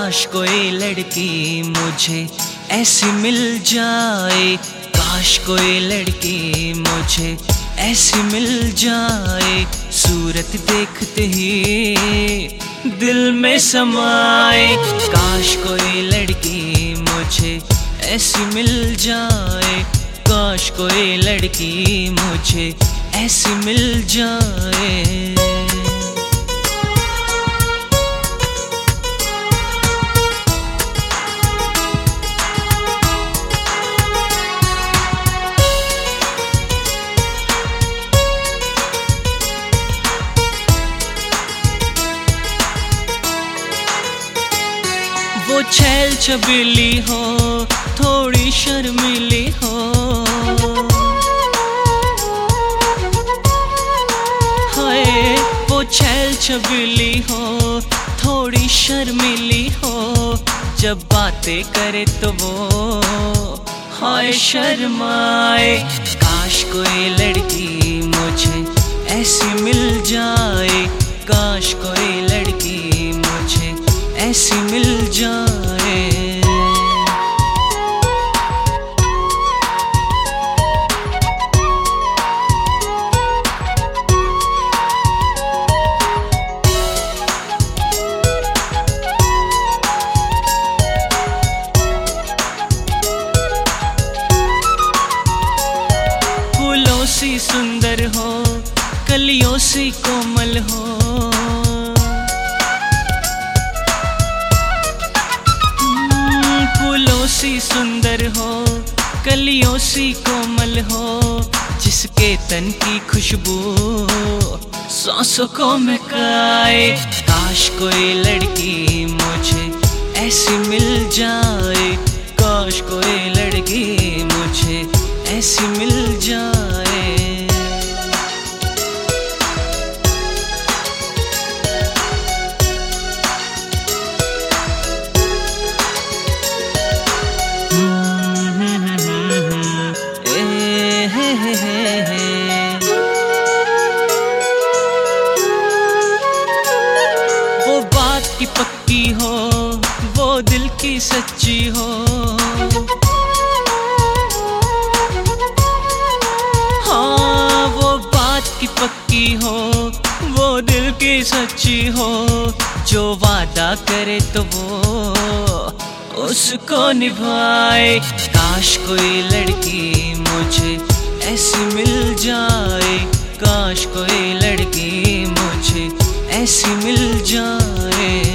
काश कोई लड़की मुझे ऐसी मिल जाए, काश कोई लड़की मुझे ऐसी मिल जाए, सूरत देखते ही दिल में समाए। काश कोई लड़की मुझे ऐसी मिल जाए, काश कोई लड़की मुझे ऐसी मिल जाए। वो छैल छबीली हो, थोड़ी शर्मीली हो, हाय वो छैल छबीली हो, थोड़ी शर्मीली हो, जब बातें करे तो वो हाय शर्माए। काश कोई लड़की मुझे ऐसी मिल जाए, काश कोई लड़की मुझे ऐसी मिल जाए। फूलों सी सुंदर हो, कलियों सी कोमल हो, फूलों सी सुंदर हो, कलियों सी कोमल हो, जिसके तन की खुशबू सांसों को महकाए। काश कोई लड़की मुझे ऐसी मिल जाए, काश कोई लड़की मुझे ऐसी मिल जाए। वो बात की पक्की हो, वो दिल की सच्ची हो, हाँ वो बात की पक्की हो, वो दिल की सच्ची हो, जो वादा करे तो वो उसको निभाए। काश कोई लड़की मुझे ऐसी मिल जाए, काश कोई लड़की मुझे ऐसी मिल जाए।